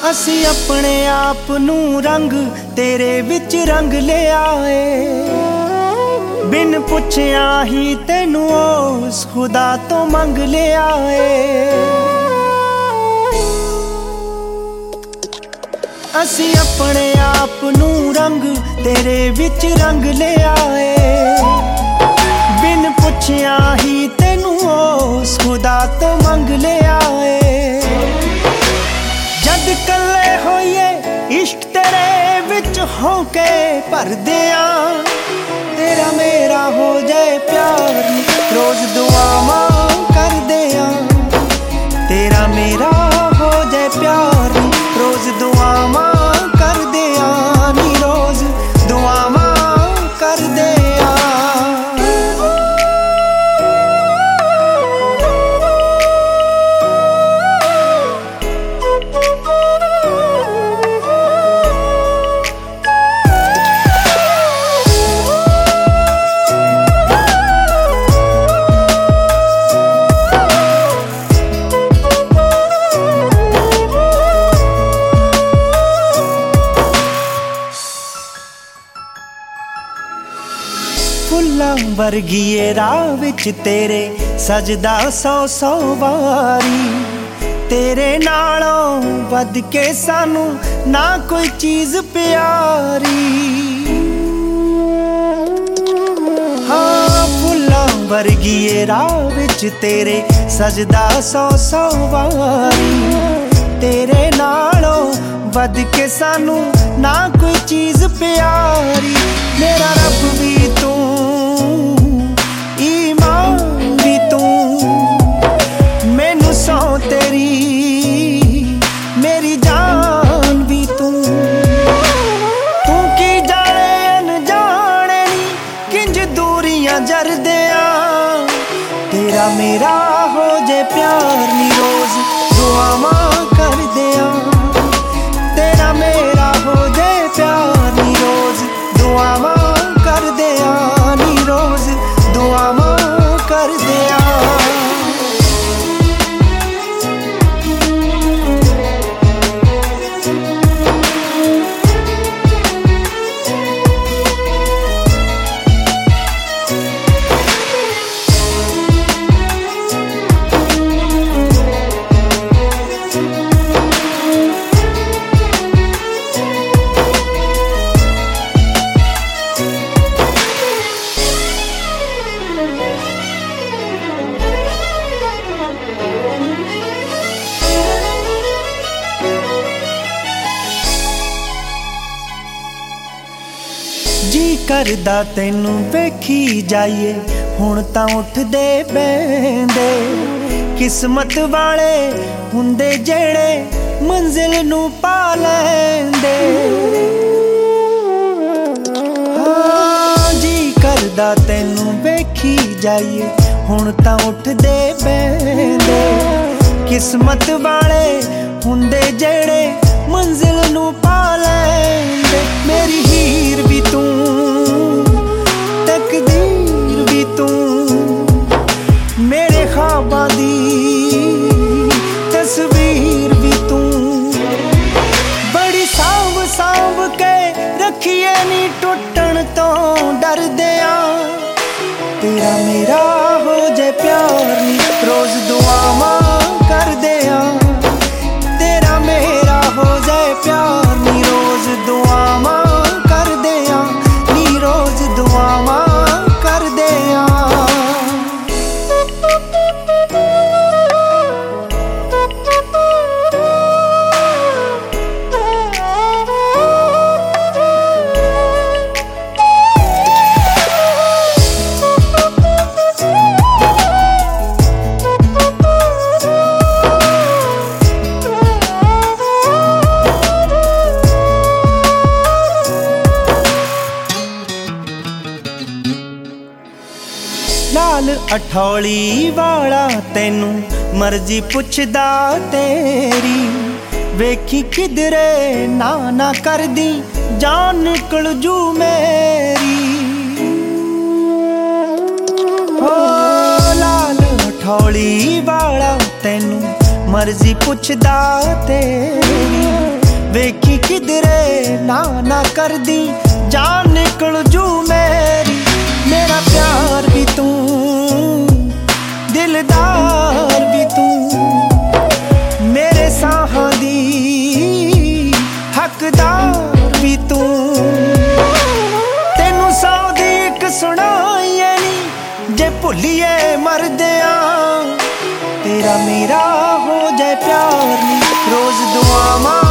असी अपने आप नू रंग तेरे विच रंग ले आए। बिन पुछया ही तेनू उस खुदा तो मंग ले आए। असी अपने आप नू रंग तेरे विच रंग ले आए। बिन पुछया ही तेनू उस खुदा तो मंग ले आए। जद कल्ले होइए इश्क तेरे विच होके भर दिया। तेरा मेरा हो जाए प्यार रोज दुआवां कर दिया। तेरा मेरा हो जाए प्यार रोज दुआवां कर दिया। नी रोज दुआवां कर दिया। फुल्लां वर्गीए राह विच तेरे सजदा सौ सौ वारी। तेरे नालों वध के सानू ना कोई चीज प्यारी। हाँ फुल्लां वर्गीए राह विच तेरे सजदा सौ सौ वारी। तेरे नालों वध के सानू ना कोई चीज प्यारी। मेरा रब भी तू ईमान भी तू। मैनू सौ तेरी मेरी जान भी तू। तू की जाने अनजाने नी किंज दूरियां जरदियां। तेरा मेरा हो जाए प्यार नी रोज दुआवां कर दिया। तेरा मेरा हो जाए प्यार नी रोज दुआवां कर दिया। नी रोज दुआवां कर दिया। जी करदा तैनू वेखी जाइए हुण तां उठदे बैंदे। किस्मत वाले हुंदे जेड़े मंजिल नू पा लैंदे। हाँ जी करदा तैनू वेखी जाइए हुण तां उठदे बैंदे। किस्मत वाले हुंदे जेड़े मंजिल नू पा लैंदे। मेरी हीर भी तू तकदीर भी तू। मेरे ख्वाबां दी तस्वीर भी तू। बड़ी सांभ सांभ के रखिए नी टुटण तो डरदिया। तेरा मेरा हो जाए प्यार नी रोज दुआवां कर दिया। तेरा मेरा हो जाए प्यार नी रोज दुआवां कर दिया। नी रोज दुआवां कर दिया। लाल अठौली वाला तैनू मर्जी पुछदा तेरी। वेखी किधरे ना ना कर दी जान निकल जू मेरी। हो लाल अठौली वाला तैनू मर्जी पुछदा तेरी। वेखी किधरे ना कर दी, जान निकल जू मेरी। मेरा प्यार भी तू, दिलदार भी तू, मेरे साहां दी हकदार भी तू। तेनू सौ दी इक सुनाईए नी, जे भुलिए मरदियां तेरा मेरा हो जाए प्यार नी। रोज दुआवां